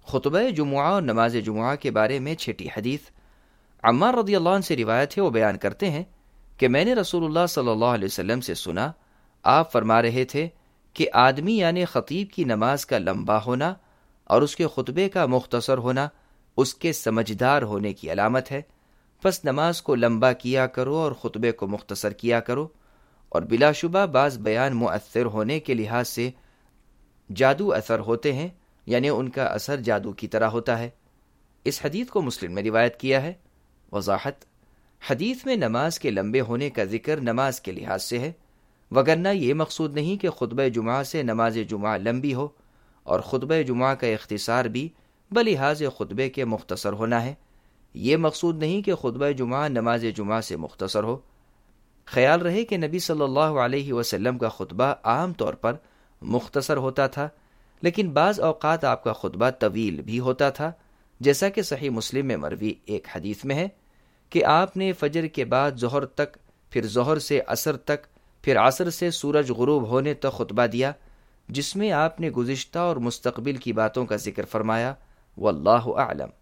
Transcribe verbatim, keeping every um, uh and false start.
خطبہ جمعہ اور نماز جمعہ کے بارے میں چھٹی حدیث عمار رضی اللہ عنہ سے روایت ہے، وہ بیان کرتے ہیں کہ میں نے رسول اللہ صلی اللہ علیہ وسلم سے سنا، آپ فرما رہے تھے کہ آدمی یعنی خطیب کی نماز کا لمبا ہونا اور اس کے خطبے کا مختصر ہونا اس کے سمجھدار ہونے کی علامت ہے، پس نماز کو لمبا کیا کرو اور خطبے کو مختصر کیا کرو، اور بلا شبہ بعض بیان مؤثر ہونے کے لحاظ سے جادو اثر ہوتے ہیں، یعنی ان کا اثر جادو کی طرح ہوتا ہے۔ اس حدیث کو مسلم میں روایت کیا ہے۔ وضاحت: حدیث میں نماز کے لمبے ہونے کا ذکر نماز کے لحاظ سے ہے، وگرنہ یہ مقصود نہیں کہ خطبہ جمعہ سے نماز جمعہ لمبی ہو، اور خطبہ جمعہ کا اختصار بھی بلحاظ خطبے کے مختصر ہونا ہے۔ یہ مقصود نہیں کہ خطبہ جمعہ نماز جمعہ سے مختصر ہو۔ خیال رہے کہ نبی صلی اللہ علیہ وسلم کا خطبہ عام طور پر مختصر ہوتا تھا، لیکن بعض اوقات آپ کا خطبہ طویل بھی ہوتا تھا، جیسا کہ صحیح مسلم میں مروی ایک حدیث میں ہے کہ آپ نے فجر کے بعد ظہر تک، پھر ظہر سے عصر تک، پھر عصر سے سورج غروب ہونے تک خطبہ دیا، جس میں آپ نے گزشتہ اور مستقبل کی باتوں کا ذکر فرمایا۔ واللہ اعلم۔